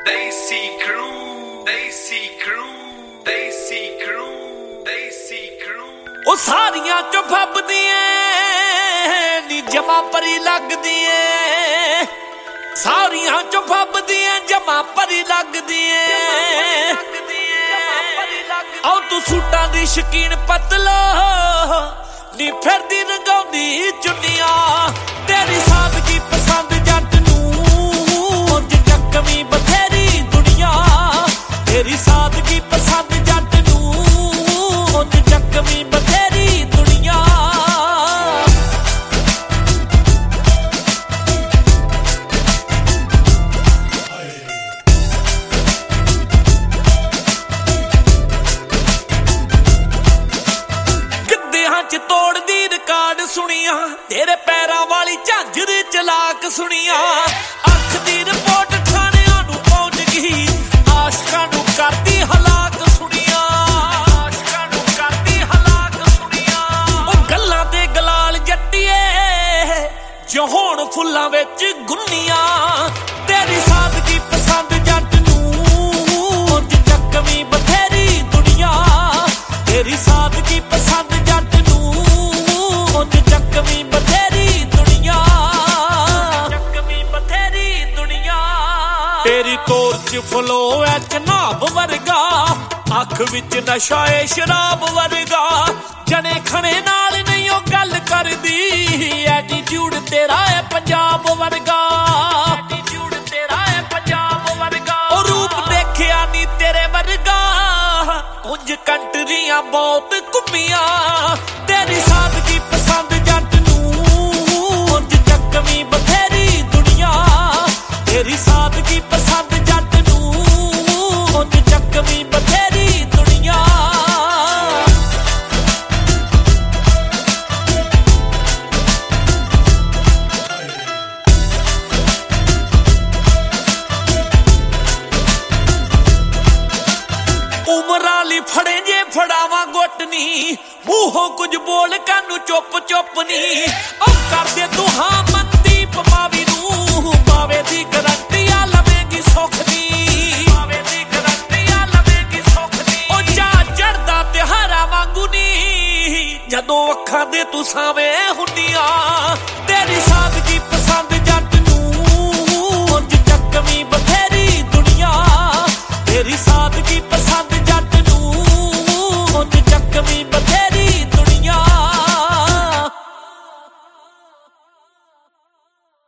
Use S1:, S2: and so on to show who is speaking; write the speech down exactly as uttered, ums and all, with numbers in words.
S1: Desi crew, Desi crew, Desi crew, Desi crew। ਉਹ ਸਾਰੀਆਂ ਚੋਂ ਫੱਬਦੀਆਂ ਨੀ ਜਮਾ ਪਰੀ ਲੱਗਦੀਆਂ, ਸਾਰੀਆਂ ਚੋਂ ਫੱਬਦੀਆਂ ਜਮਾ ਪਰੀ ਲੱਗਦੀਆਂ। ਆਉ ਤੂੰ ਸੂਟਾਂ ਦੀ ਸ਼ਕੀਨ ਪਤਲਾ ਨੀ ਫਿਰਦੀ ਰੰਗਾਉਂਦੀ ਚੁੰਨੀਆਂ। ਤੇਰੀ ਸਾਦਗੀ ਪਸੰਦ ਜੱਟ ਨੂੰ ਉਂਝ ਚੱਕਵੀਂ ਬਥੇਰੀ ਦੁਨੀਆ। ਤੇਰੀ ਸਾਦਗੀ ਪਸੰਦ ਜੱਟ ਨੂੰ ਉਂਝ ਚੱਕਵੀਂ ਬਥੇਰੀ ਦੁਨੀਆ। ਗਿੱਧਿਆਂ ਚ ਤੋੜਦੀ ਰਿਕਾਰਡ ਸੁਣੀਆਂ, ਤੇਰੇ ਪੈਰਾਂ ਵਾਲੀ ਝਾਂਜਰ ਚਲਾਕ ਸੁਣੀਆਂ। ਅੱਖ ਦੀ ਰਿਪੋਰਟ ਥਾਣਿਆਂ ਨੂੰ ਪਹੁੰਚ ਗਈ, ਆਸ਼ਕਾਂ ਨੂੰ ਕਰਦੀ ਹਲਾਕ ਸੁਣੀਆਂ। ਆਸ਼ਕਾਂ ਨੂੰ ਕਰਦੀ ਹਲਾਕ ਸੁਣੀਆਂ। ਉਹ ਗੱਲਾਂ ਤੇ ਗਲਾਲ ਜੱਟੀਏ ਜੋ ਹੋਣ ਫੁੱਲਾਂ ਵਿੱਚ ਗੁੰਨੀਆਂ। ਤੇਰੀ ਸਾਦਗੀ ਪਸੰਦ ਜੱਟ ਨੂੰ ਉਂਝ ਚੱਕਵੀਂ ਬਥੇਰੀ ਦੁਨੀਆ। ਤੇਰੀ ਸਾਦਗੀ ਪਸੰਦ ਜੱਟ ਨੂੰ ਉਂਝ ਚੱਕਵੀਂ ਬਥੇਰੀ ਦੁਨੀਆ। ਚੱਕਵੀਂ ਬਥੇਰੀ ਦੁਨੀਆ। ਤੇਰੀ ਤੋਰ ਚ ਫਲੋ ਐ ਚਨਾਬ ਵਰਗਾ, ਅੱਖ ਵਿੱਚ ਨਸ਼ਾ ਏ ਸ਼ਰਾਬ ਵਰਗਾ। ਜਣੇ ਖਣੇ ਨਾਲ ਨਹੀਂ ਉਹ ਗੱਲ ਕਰਦੀ, ਐਟੀਟਿਊਡ ਤੇਰਾ ਏ ਪੰਜਾਬ ਵਰਗਾ। ਐਟੀਟਿਊਡ ਤੇਰਾ ਏ ਪੰਜਾਬ ਵਰਗਾ। ਉਹ ਰੂਪ ਦੇਖਿਆ ਨੀ ਤੇਰੇ ਵਰਗਾ, ਉਂਝ ਕੰਟਰੀਆਂ ਬਹੁਤ ਘੁੰਮੀਆਂ। ਤੇਰੀ ਸਾਦਗੀ ਪਸੰਦ ਜੱਟ ਨੂੰ ਉਂਝ ਚੱਕਵੀਂ ਬਥੇਰੀ ਦੁਨੀਆ। ਤੇਰੀ ਸਾਦਗੀ ਪਸੰਦ ਜੱਟ ਨੂੰ ਉਂਝ ਚੱਕਵੀਂ ਬਥੇਰੀ ਦੁਨੀਆ। ਉਮਰਾਂ ਲਈ ਫੜੇ ਜੇ ਫੜਾਵਾਂ ਗੁੱਟ ਨੀ, ਮੂੰਹੋਂ ਕੁਝ ਬੋਲ ਕਾਨੂੰ ਚੁੱਪ ਚੁੱਪ ਨੀ। ਉਹ ਕਰਦੇ ਤੂੰ ਹਾਂ ਮਨਦੀਪ ਮਾਵੀ ਨੂੰ, ਪਾਵੇ ਦੀ ਗਰੰਟੀ ਆ ਲਵੇਂਗੀ ਸੁੱਖ ਦੀ। ਪਾਵੇ ਦੀ ਗਰੰਟੀ ਆ ਲਵੇਂਗੀ ਸੁੱਖ ਦੀ। ਉਹ ਜਾ ਚੜਦਾ ਤਿਉਹਾਰਾਂ ਵਾਂਗੂ ਨੀ, ਜਦੋਂ ਅੱਖਾਂ ਦੇ ਤੂੰ ਸਾਵੇਂ ਹੁੰਦੀਆਂ।